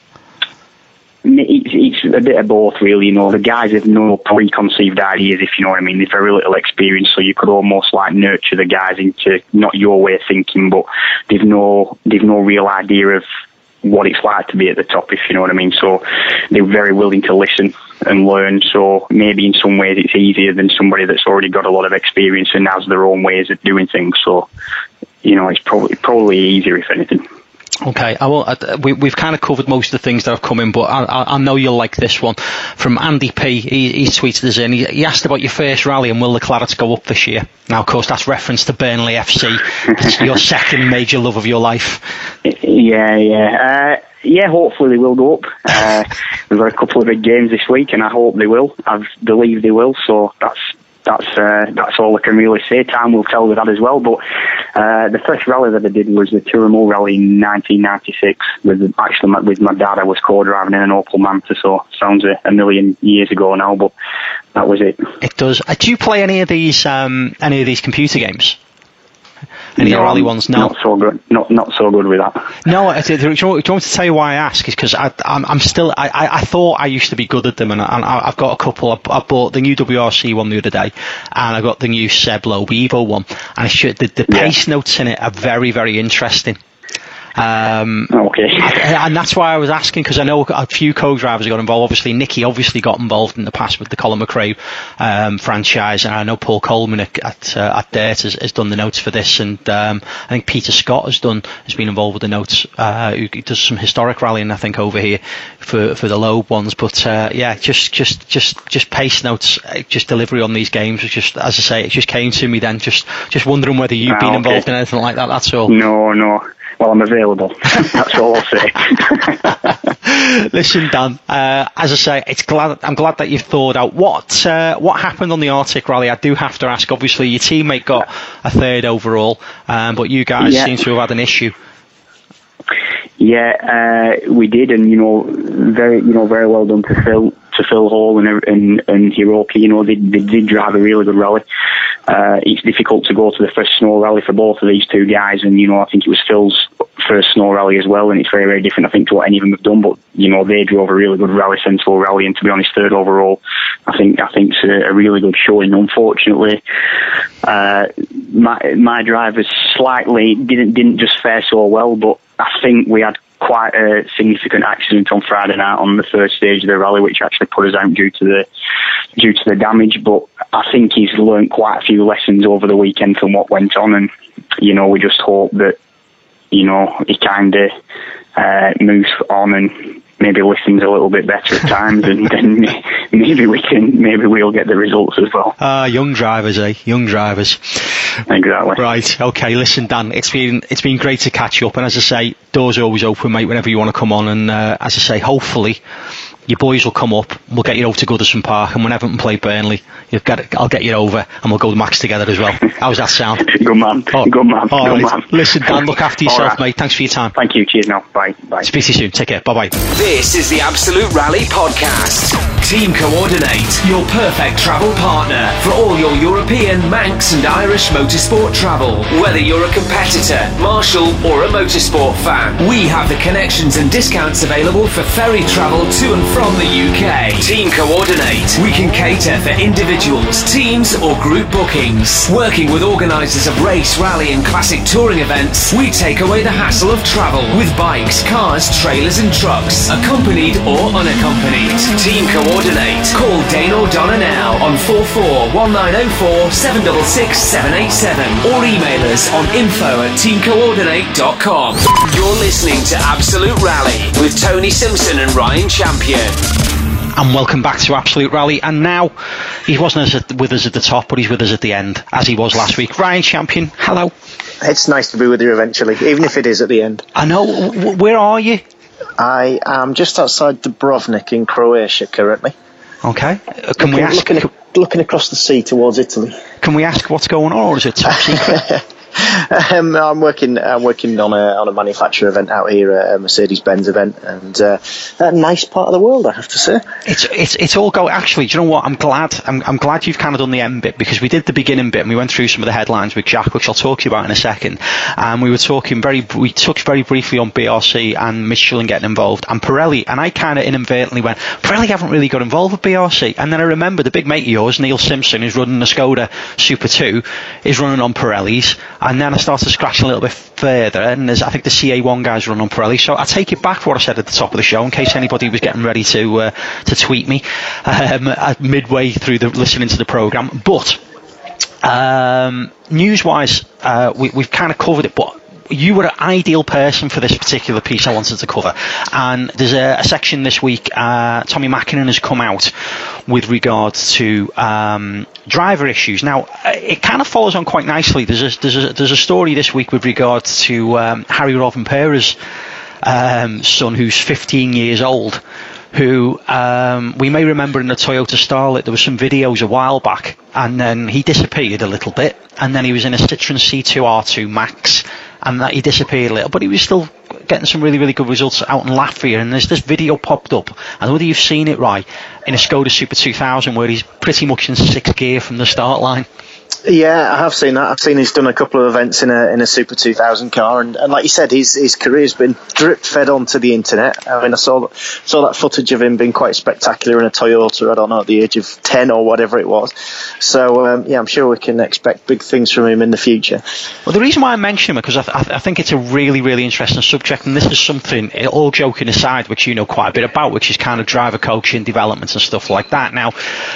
a bit of both, really. You know, the guys have no preconceived ideas, if you know what I mean. They've very little experience, so you could almost like nurture the guys into not your way of thinking, but they've no real idea of what it's like to be at the top, if you know what I mean. So they're very willing to listen and learn. So maybe in some ways it's easier than somebody that's already got a lot of experience and has their own ways of doing things. So, you know, it's probably easier, if anything. Okay, we've kind of covered most of the things that have come in, but I know you'll like this one. From Andy P, he tweeted us in, he asked about your first rally and will the Clarets go up this year? Now, of course, that's reference to Burnley FC. It's your second major love of your life. Yeah, hopefully they will go up. We've got a couple of big games this week, and I hope they will. I believe they will, so that's all I can really say. Time will tell with that as well. But the first rally that I did was the Turamul rally in 1996. With my dad, I was co-driving in an Opel Manta, so sounds a million years ago now, but that was it. It does. Do you play any of these computer games? Any of the rally ones? No. Not so good. Not so good with that. No, do you want me to tell you why I ask? Is because I'm still. I thought I used to be good at them, and I've got a couple. I bought the new WRC one the other day, and I got the new Seb Loeb Evo one, and the pace notes in it are very, very interesting. Okay. And that's why I was asking, because I know a few co-drivers got involved. Obviously, Nicky got involved in the past with the Colin McRae franchise, and I know Paul Coleman at Dirt has done the notes for this, and I think Peter Scott has been involved with the notes. Who does some historic rallying, I think, over here for the Loeb ones. But just pace notes, just delivery on these games. Just, as I say, it just came to me then. Just wondering whether you've been involved in anything like that. That's all. No. Well, I'm available. That's all I'll say. Listen, Dan, as I say, I'm glad that you've thawed out. What happened on the Arctic Rally? I do have to ask. Obviously, your teammate got a third overall, but you guys seem to have had an issue. Yeah, we did, and very well done to Phil to Phil Hall and Hiroki. You know, they did drive a really good rally. It's difficult to go to the first snow rally for both of these two guys, and you know, I think it was Phil's first snow rally as well, and it's very, very different, I think, to what any of them have done. But you know, they drove a really good rally, sensible rally, and to be honest, third overall, I think it's a really good showing. Unfortunately, my drivers slightly didn't just fare so well, but I think we had quite a significant accident on Friday night on the first stage of the rally, which actually put us out due to the damage. But I think he's learned quite a few lessons over the weekend from what went on, and you know, we just hope that, you know, he kind of moves on and maybe listens a little bit better at times, and then maybe we'll get the results as well. Young drivers, young drivers. Exactly. Right. Okay. Listen, Dan, it's been great to catch you up, and as I say, doors are always open, mate. Whenever you want to come on, and as I say, hopefully your boys will come up. We'll get you over to Goodison Park, and whenever we play Burnley, I'll get you over, and we'll go to Max together as well. How's that sound? Good man. Good man. Good man. Listen, Dan, look after yourself, mate. Thanks for your time. Thank you. Cheers now. Bye. Speak to you soon. Take care. Bye. This is the Absolute Rally Podcast. Team Coordinate, your perfect travel partner for all your European, Manx and Irish motorsport travel. Whether you're a competitor, marshal or a motorsport fan, we have the connections and discounts available for ferry travel to and from the UK. Team Coordinate, we can cater for individuals, teams or group bookings. Working with organisers of race, rally and classic touring events, we take away the hassle of travel with bikes, cars, trailers and trucks, accompanied or unaccompanied. Team Coordinate. Call Dane or Donna now on 441904 766 787 or email us on info@teamcoordinate.com. You're listening to Absolute Rally with Tony Simpson and Ryan Champion. And welcome back to Absolute Rally. And now, he wasn't with us at the top, but he's with us at the end, as he was last week. Ryan Champion, hello. It's nice to be with you eventually, even if it is at the end. I know. Where are you? I am just outside Dubrovnik in Croatia currently. Okay. Can we ask? Looking across the sea towards Italy. Can we ask what's going on, or is it top secret? I'm working on a manufacturer event out here, a Mercedes-Benz event, and a nice part of the world, I have to say. It's all go. Actually, do you know what? I'm glad you've kind of done the end bit, because we did the beginning bit and we went through some of the headlines with Jack, which I'll talk to you about in a second. And we touched very briefly on BRC and Michelin getting involved and Pirelli, and I kind of inadvertently went, Pirelli haven't really got involved with BRC, and then I remember the big mate of yours, Neil Simpson, who's running the Skoda Super 2, is running on Pirellis. And then I started scratching a little bit further, and I think the CA1 guys run on Pirelli. So I take it back for what I said at the top of the show, in case anybody was getting ready to tweet me midway through listening to the programme. But news-wise, we've kind of covered it, but you were an ideal person for this particular piece I wanted to cover. And there's a section this week, Tommy Mackinnon has come out with regards to driver issues. Now, it kind of follows on quite nicely. There's a story this week with regards to Harry Rovanpera's son, who's 15 years old, who we may remember in the Toyota Starlet. There were some videos a while back, and then he disappeared a little bit, and then he was in a Citroen C2 R2 Max, and that he disappeared a little, but he was still getting some really, really good results out in Latvia. And there's this video popped up, I don't know whether you've seen it, right, in a Skoda Super 2000, where he's pretty much in sixth gear from the start line. Yeah, I have seen that. I've seen he's done a couple of events in a Super 2000 car, and like you said, his career's been drip-fed onto the internet. I mean, I saw that footage of him being quite spectacular in a Toyota, I don't know, at the age of 10 or whatever it was. So, yeah, I'm sure we can expect big things from him in the future. Well, the reason why I mention him is because I think it's a really, really interesting subject, and this is something, all joking aside, which you know quite a bit about, which is kind of driver coaching, development and stuff like that. Now,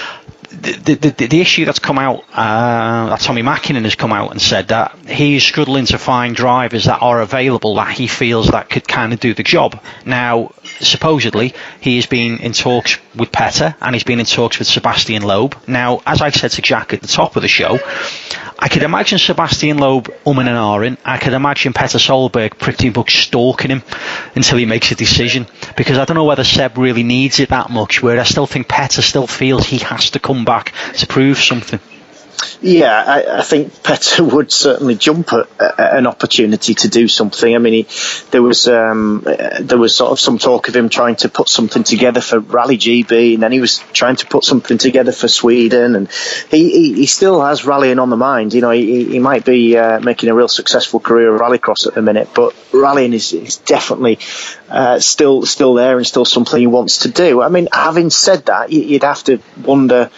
the issue that's come out, that Tommy Mackinnon has come out and said that he's struggling to find drivers that are available that he feels that could kind of do the job. Now, supposedly, he has been in talks with Petter, and he's been in talks with Sebastian Loeb. Now, as I said to Jack at the top of the show, I could imagine Sebastian Loeb umming and ahhing. I could imagine Petter Solberg pretty much stalking him until he makes a decision, because I don't know whether Seb really needs it that much, where I still think Petter still feels he has to come back to prove something. Yeah, I think Petter would certainly jump at an opportunity to do something. I mean, there was sort of some talk of him trying to put something together for Rally GB, and then he was trying to put something together for Sweden, and he still has rallying on the mind. You know, he might be making a real successful career of rallycross at the minute, but rallying is definitely still there and still something he wants to do. I mean, having said that, you'd have to wonder,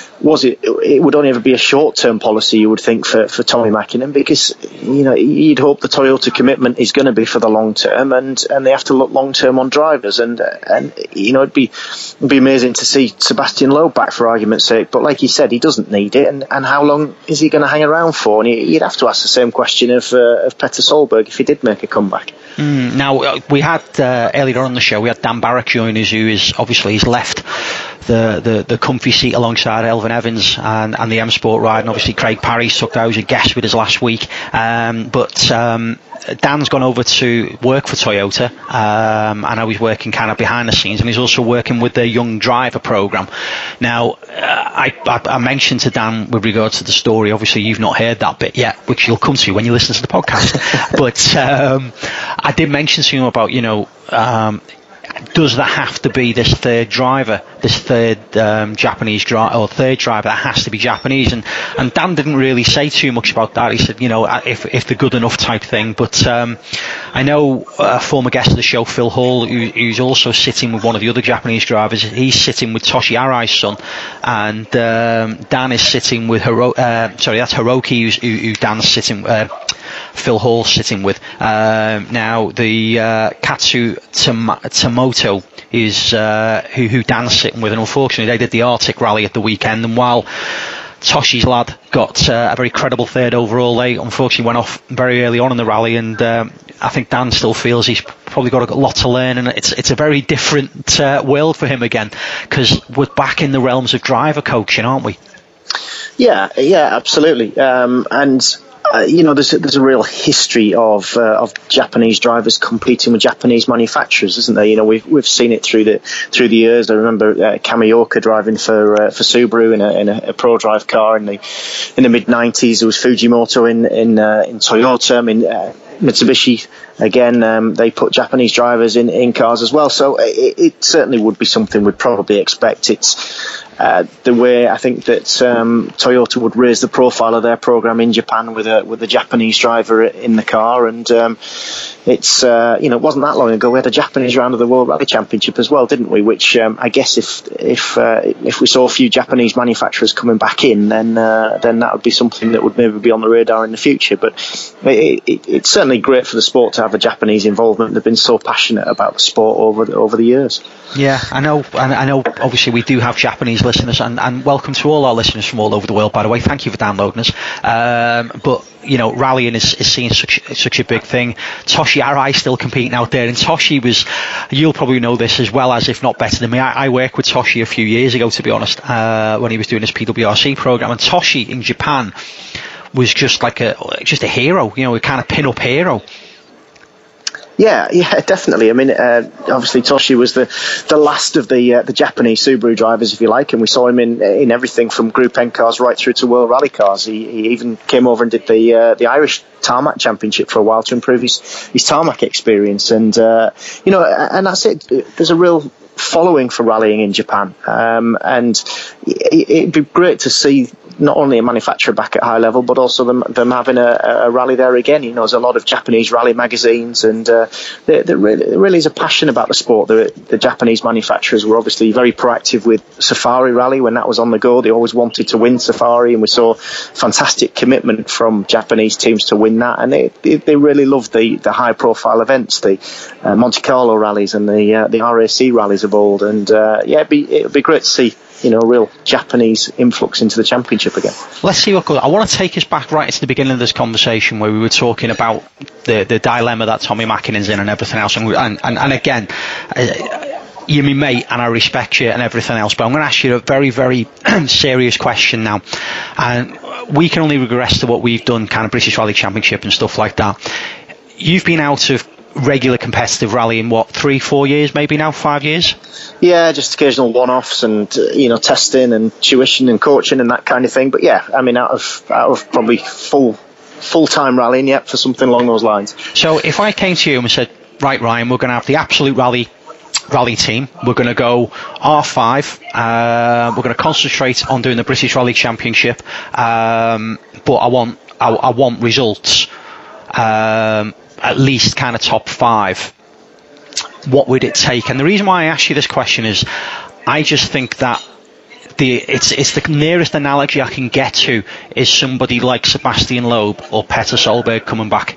it would only ever be a short-term policy, you would think, for Tommi Mäkinen, because, you know, you'd hope the Toyota commitment is going to be for the long term, and they have to look long-term on drivers, and you know, it'd be amazing to see Sebastian Loeb back, for argument's sake, but like you said, he doesn't need it, and how long is he going to hang around for? And you'd have to ask the same question of Petter Solberg if he did make a comeback. Now, we had earlier on the show, we had Dan Barrett join us, who is obviously he's left the comfy seat alongside Elfyn Evans and the M Sport ride, and obviously Craig Parry took that as a guest with us last week. But Dan's gone over to work for Toyota. I know he's working kind of behind the scenes, and he's also working with their young driver program. Now, I mentioned to Dan with regards to the story, obviously you've not heard that bit yet, which you'll come to when you listen to the podcast. But I did mention to him about, you know, does there have to be this third driver, this third Japanese driver, or third driver that has to be Japanese? And Dan didn't really say too much about that. He said, you know, if they're good enough type thing. But I know a former guest of the show, Phil Hall, who's also sitting with one of the other Japanese drivers. He's sitting with Toshi Arai's son, and Dan is sitting with that's Hiroki, who Dan's sitting. Phil Hall sitting with. Now the Katsu Tamoto is who Dan's sitting with, and unfortunately they did the Arctic Rally at the weekend, and while Toshi's lad got a very credible third overall, they unfortunately went off very early on in the rally, and I think Dan still feels he's probably got a lot to learn, and it's a very different world for him again, because we're back in the realms of driver coaching, aren't we? Yeah, absolutely. You know, there's a real history of Japanese drivers competing with Japanese manufacturers, isn't there? You know, we've seen it through the years. I remember Kamioka driving for Subaru in a Pro Drive car in the mid '90s. There was Fujimoto in Toyota. I mean, Mitsubishi again, they put Japanese drivers in cars as well. So it certainly would be something we'd probably expect. It's the way I think that Toyota would raise the profile of their program in Japan with a Japanese driver in the car, and it's you know, it wasn't that long ago we had a Japanese round of the World Rally Championship as well, didn't we? Which I guess if we saw a few Japanese manufacturers coming back in, then that would be something that would maybe be on the radar in the future. But it's certainly great for the sport to have a Japanese involvement. They've been so passionate about the sport over the years. Yeah, I know. Obviously, we do have Japanese listeners, and welcome to all our listeners from all over the world. By the way, thank you for downloading us. But you know, rallying is seeing such a big thing. Toshi Arai still competing out there, and Toshi was, you'll probably know this as well as, if not better than me. I worked with Toshi a few years ago, to be honest, when he was doing his PWRC program, and Toshi in Japan was just like a hero, you know, a kind of pin-up hero. Yeah, definitely. I mean, obviously Toshi was the last of the Japanese Subaru drivers, if you like, and we saw him in everything from Group N cars right through to World Rally cars. He even came over and did the Irish Tarmac Championship for a while to improve his tarmac experience, and you know, and that's it. There's a real following for rallying in Japan, and it'd be great to see not only a manufacturer back at high level, but also them having a rally there again. You know, there's a lot of Japanese rally magazines, and there really is a passion about the sport. The Japanese manufacturers were obviously very proactive with Safari Rally when that was on the go. They always wanted to win Safari, and we saw fantastic commitment from Japanese teams to win that. And they really loved the high profile events, the Monte Carlo rallies and the RAC rallies of old. And it'd be great to see, you know, a real Japanese influx into the championship again. Let's see what goes. I want to take us back right to the beginning of this conversation where we were talking about the dilemma that Tommi Mäkinen's in and everything else. And again, you're my mate and I respect you and everything else, but I'm going to ask you a very, very serious question now. And we can only regress to what we've done, kind of British Rally Championship and stuff like that. You've been out of regular competitive rally in 3-4 years, maybe now 5 years? Yeah, just occasional one-offs and testing and tuition and coaching and that kind of thing. But yeah, I mean, out of probably full-time rallying, yet for something along those lines. So if I came to you and said, right, Ryan, we're going to have the Absolute Rally team, we're going to go R5, we're going to concentrate on doing the British Rally Championship, but I want results, at least kind of top 5. What would it take? And the reason why I ask you this question is I just think that it's the nearest analogy I can get to is somebody like Sebastian Loeb or Petter Solberg coming back.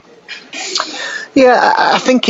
Yeah, I think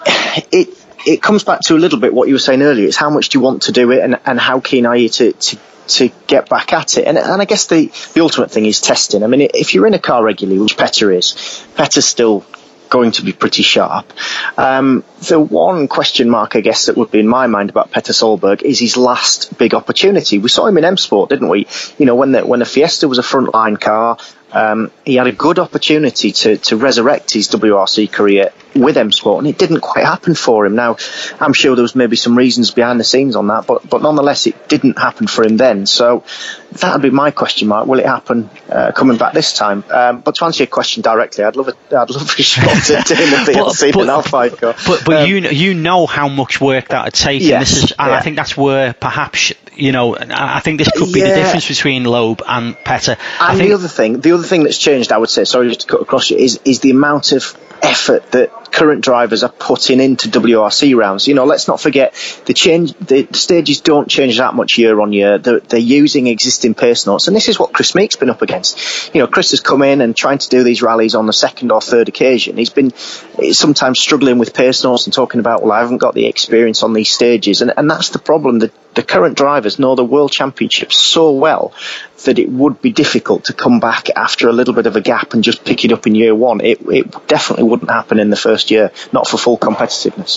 it comes back to a little bit what you were saying earlier. It's how much do you want to do it, and how keen are you to get back at it? And I guess the ultimate thing is testing. I mean, if you're in a car regularly, which Petter's still going to be pretty sharp. The one question mark, I guess, that would be in my mind about Petter Solberg is his last big opportunity. We saw him in M Sport, didn't we? When the Fiesta was a frontline car, he had a good opportunity to resurrect his WRC career with M Sport, and it didn't quite happen for him. Now, I'm sure there was maybe some reasons behind the scenes on that, but nonetheless, it didn't happen for him then. So that would be my question mark. Will it happen coming back this time? But to answer your question directly, I'd love a shot at doing the VLC in an R5 car. But you know how much work that would take. Yes, and I think that's where perhaps I think this could be the difference between Loeb and Petter. And the other thing that's changed, I would say, sorry just to cut across you, is the amount of effort that current drivers are putting into WRC rounds. Let's not forget the stages don't change that much year on year. They're using existing pace notes, and this is what Chris Meek's been up against. Chris has come in and trying to do these rallies on the second or third occasion. He's been sometimes struggling with pace notes and talking about, well, I haven't got the experience on these stages, and that's the problem. The current drivers know the World Championship so well that it would be difficult to come back after a little bit of a gap and just pick it up in year one. It definitely wouldn't happen in the first year, not for full competitiveness.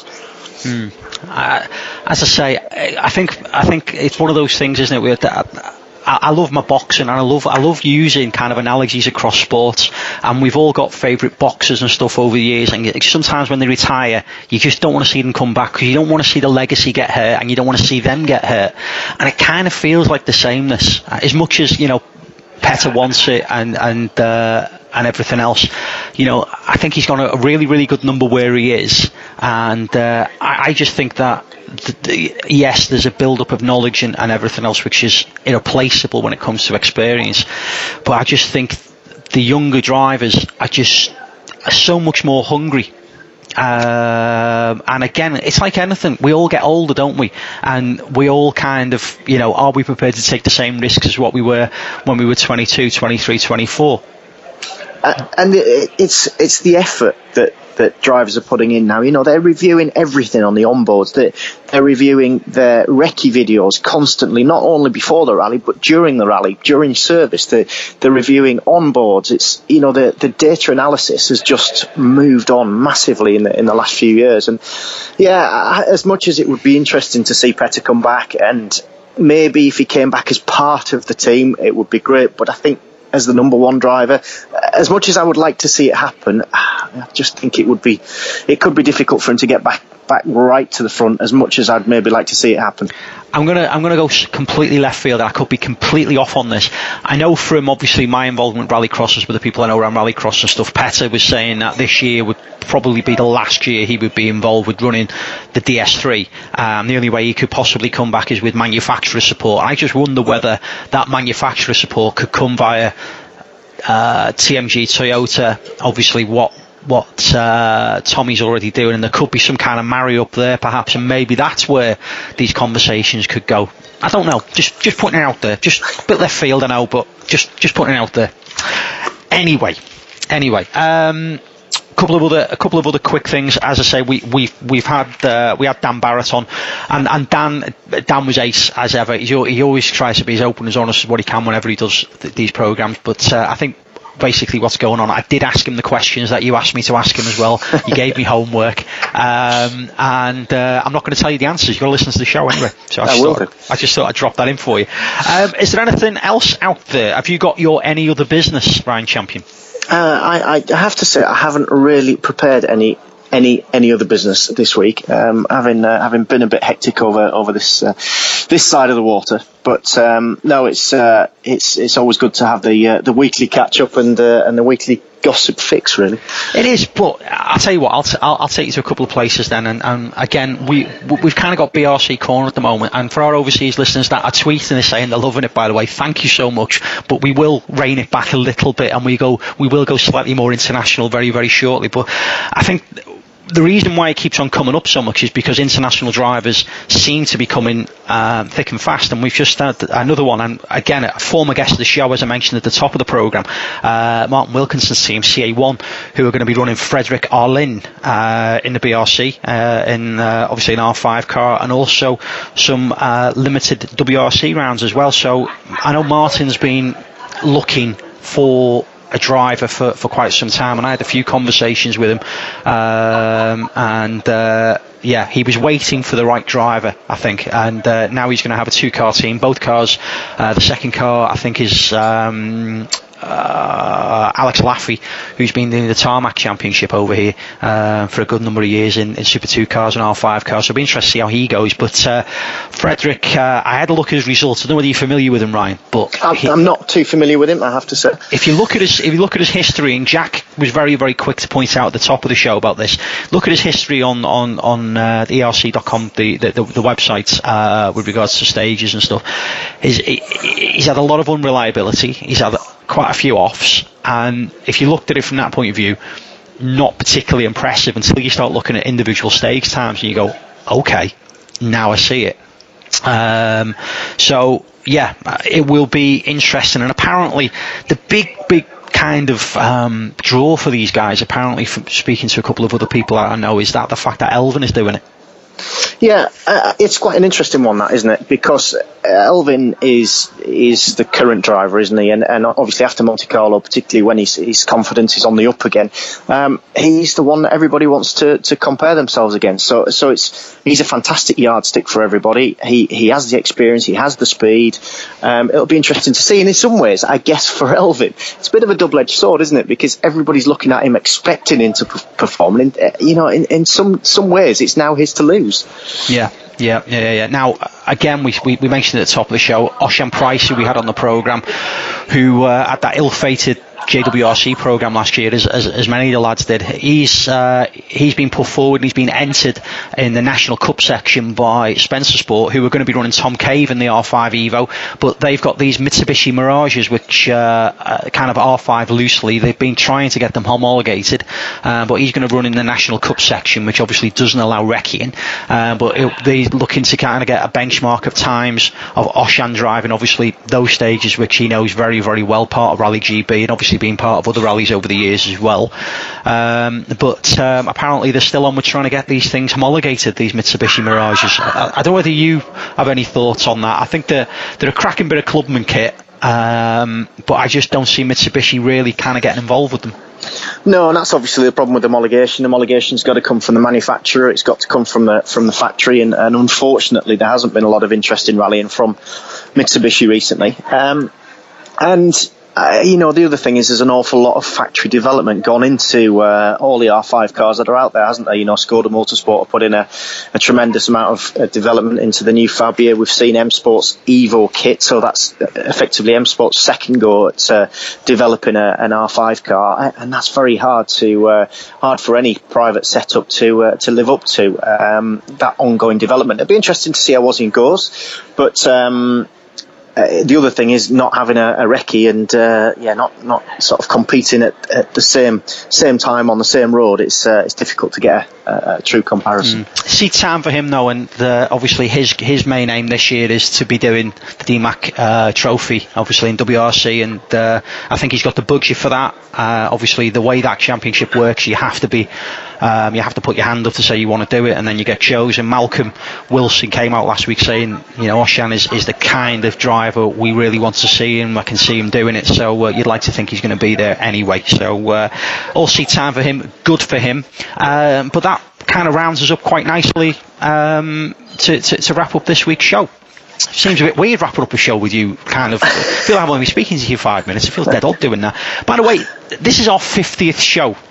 As I say, I think it's one of those things, isn't it? I love my boxing, and I love using kind of analogies across sports, and we've all got favourite boxers and stuff over the years, and sometimes when they retire you just don't want to see them come back because you don't want to see the legacy get hurt and you don't want to see them get hurt, and it kind of feels like the sameness, as much as Petter wants it and everything else. I think he's got a really, really good number where he is, and I just think that yes, there's a build-up of knowledge and everything else which is irreplaceable when it comes to experience, but I just think the younger drivers are so much more hungry. And again, it's like anything, we all get older, don't we? And we all kind of, are we prepared to take the same risks as what we were when we were 22, 23, 24? And it's the effort that drivers are putting in now. They're reviewing everything on the onboards. They're reviewing their recce videos constantly, not only before the rally, but during the rally, during service. They're reviewing onboards. It's, the data analysis has just moved on massively in the last few years. And yeah, as much as it would be interesting to see Petter come back, and maybe if he came back as part of the team, it would be great. But I think as the number one driver, as much as I would like to see it happen, I just think it could be difficult for him to get back right to the front as much as I'd maybe like to see it happen. I'm gonna go completely left field. I could be completely off on this. I know from obviously my involvement with rallycrossers, with the people I know around rallycross and stuff, Petter was saying that this year would probably be the last year he would be involved with running the DS3. The only way he could possibly come back is with manufacturer support. I just wonder whether that manufacturer support could come via TMG Toyota, obviously what Tommy's already doing, and there could be some kind of marry up there perhaps, and maybe that's where these conversations could go. I don't know, just putting it out there, just a bit left field I know, but just putting it out there. Anyway, a couple of other quick things. As I say, we had Dan Barrett on, and Dan was ace as ever. He always tries to be as open as honest as what he can whenever he does these programs. But I think basically what's going on, I did ask him the questions that you asked me to ask him as well. You gave me homework, and I'm not going to tell you the answers. You've got to listen to the show anyway. So I just thought I'd drop that in for you. Is there anything else out there? Have you got your any other business, Ryan Champion? I have to say I haven't really prepared any any other business this week, having been a bit hectic over this side of the water. But no, it's always good to have the weekly catch up and the weekly gossip fix, really. It is, but I'll tell you what, I'll take you to a couple of places then, and again, we've kind of got BRC Corner at the moment, and for our overseas listeners that are tweeting and saying they're loving it, by the way, thank you so much, but we will rein it back a little bit, and we will go slightly more international very, very shortly. But I think the reason why it keeps on coming up so much is because international drivers seem to be coming thick and fast, and we've just had another one, and again, a former guest of the show, as I mentioned at the top of the programme, Martin Wilkinson's team, CA1, who are going to be running Frederick Arlin in the BRC, obviously an R5 car, and also some limited WRC rounds as well. So I know Martin's been looking for a driver for quite some time, and I had a few conversations with him, yeah, he was waiting for the right driver, I think, and now he's going to have a 2-car team. Both cars, the second car I think is Alex Laffey, who's been doing the Tarmac Championship over here for a good number of years in Super 2 cars and R5 cars, so it'll be interesting to see how he goes. But Frederick, I had a look at his results. I don't know whether you're familiar with him, Ryan, but I'm not too familiar with him, I have to say. If you look at his history, and Jack was very, very quick to point out at the top of the show about this, look at his history on the ERC.com, the website, with regards to stages and stuff. He's had a lot of unreliability. He's had quite a few offs, and if you looked at it from that point of view, not particularly impressive until you start looking at individual stage times and you go, okay, now I see it. So yeah, it will be interesting, and apparently the big kind of draw for these guys, apparently from speaking to a couple of other people I know, is that the fact that Elfyn is doing it. Yeah, it's quite an interesting one, that, isn't it? Because Elfyn is the current driver, isn't he? And obviously after Monte Carlo, particularly when his confidence is on the up again, he's the one that everybody wants to compare themselves against. So he's a fantastic yardstick for everybody. He has the experience, he has the speed. It'll be interesting to see. And in some ways, I guess for Elfyn, it's a bit of a double-edged sword, isn't it? Because everybody's looking at him, expecting him to perform. And in some ways, it's now his to lose. Yeah. Now, again, we mentioned at the top of the show, Osian Price, who we had on the programme, who had that ill-fated JWRC programme last year, as many of the lads did. He's been put forward and he's been entered in the National Cup section by Spencer Sport, who are going to be running Tom Cave in the R5 Evo, but they've got these Mitsubishi Mirages, which kind of R5 loosely. They've been trying to get them homologated, but he's going to run in the National Cup section, which obviously doesn't allow wrecking, but they're looking to kind of get a benchmark of times of Osian driving, obviously those stages which he knows very, very well, part of Rally GB, and obviously been part of other rallies over the years as well. But apparently they're still on with trying to get these things homologated, these Mitsubishi Mirages. I don't know whether you have any thoughts on that. I think they're a cracking bit of clubman kit, but I just don't see Mitsubishi really kind of getting involved with them. No, and that's obviously the problem with homologation. Homologation's got to come from the manufacturer. It's got to come from the factory, and unfortunately there hasn't been a lot of interest in rallying from Mitsubishi recently. The other thing is there's an awful lot of factory development gone into all the R5 cars that are out there, hasn't there? Skoda Motorsport have put in a tremendous amount of development into the new Fabia. We've seen M Sport's Evo kit, so that's effectively M Sport's second go at developing an R5 car, and that's very hard for any private setup to live up to that ongoing development. It'll be interesting to see how Osian goes, but the other thing is not having a recce and not sort of competing at the same time on the same road. It's difficult to get a true comparison. See time for him though, and obviously his main aim this year is to be doing the DMAC Trophy, obviously in WRC, and I think he's got the budget for that. Obviously the way that championship works, you have to put your hand up to say you want to do it, and then you get chosen. Malcolm Wilson came out last week saying, Osian is the kind of driver we really want to see, and I can see him doing it, so you'd like to think he's going to be there anyway. So all seat time for him, good for him. But that kind of rounds us up quite nicely to wrap up this week's show. Seems a bit weird wrapping up a show with you, kind of. I feel like I'm only speaking to you 5 minutes. It feels dead odd doing that. By the way, this is our 50th show.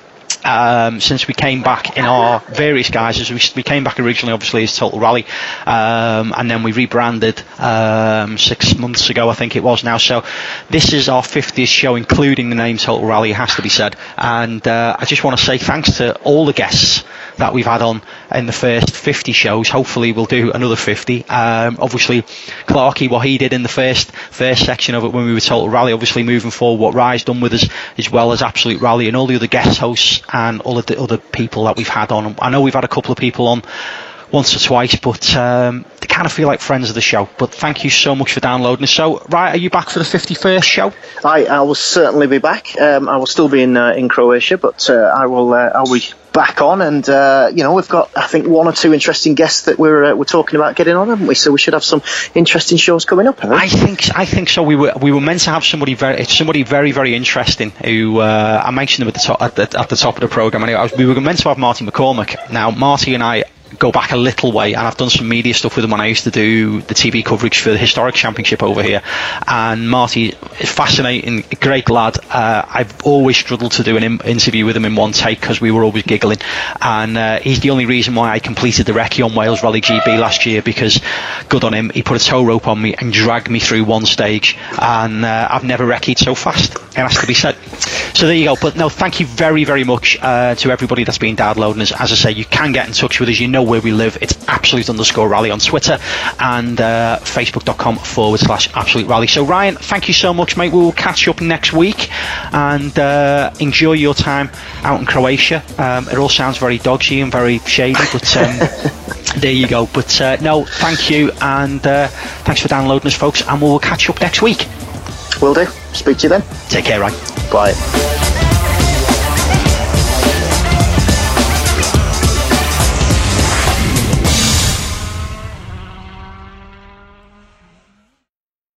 since we came back in our various guises. We came back originally, obviously, as Total Rally, and then we rebranded 6 months ago, I think it was now. So this is our 50th show, including the name Total Rally, it has to be said. And I just want to say thanks to all the guests that we've had on in the first 50 shows. Hopefully we'll do another 50. Obviously Clarky, what he did in the first section of it when we were Total Rally, obviously moving forward, what Rye's done with us, as well as Absolute Rally, and all the other guest hosts and all of the other people that we've had on. I know we've had a couple of people on once or twice, but they kind of feel like friends of the show. But thank you so much for downloading us. So, Rye, are you back for the 51st show? I will certainly be back. I will still be in Croatia, but I'll be back on, and we've got, I think, one or two interesting guests that we're talking about getting on, haven't we? So we should have some interesting shows coming up, I think so. We were meant to have somebody very, very interesting who I mentioned them at the top of the programme. Anyway, we were meant to have Marty McCormack. Now, Marty and I go back a little way, and I've done some media stuff with him when I used to do the TV coverage for the Historic Championship over here. And Marty is fascinating, great lad. I've always struggled to do an interview with him in one take because we were always giggling, and he's the only reason why I completed the recce on Wales Rally GB last year, because good on him, he put a tow rope on me and dragged me through one stage, and I've never recce'd so fast, it has to be said. So there you go. But no, thank you very, very much to everybody that's been downloading us. As I say, you can get in touch with us, you know where we live. It's absolute_rally on Twitter, and facebook.com/absolute rally. So Ryan, thank you so much, mate. We will catch you up next week, and enjoy your time out in Croatia. It all sounds very dodgy and very shady, but there you go. But no, thank you, and thanks for downloading us, folks, and we'll catch you up next week. Will do. Speak to you then. Take care, Ryan. Bye.